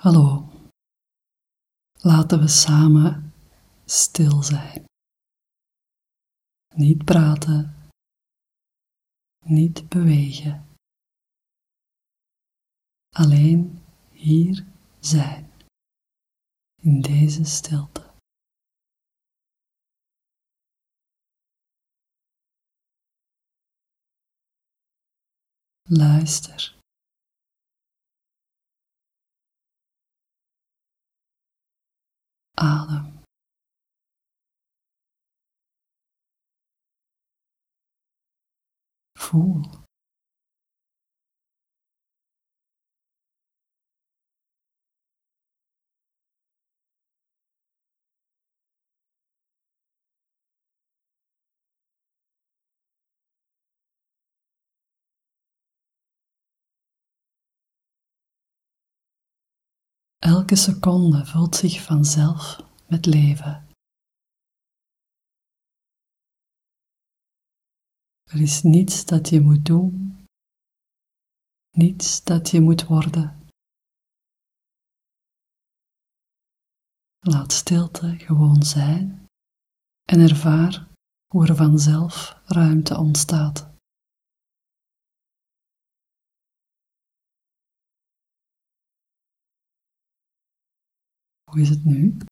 Hallo, laten we samen stil zijn. Niet praten, niet bewegen. Alleen hier zijn, in deze stilte. Luister. Adem. Voel. Elke seconde vult zich vanzelf met leven. Er is niets dat je moet doen, niets dat je moet worden. Laat stilte gewoon zijn en ervaar hoe er vanzelf ruimte ontstaat. Hoe is het nu?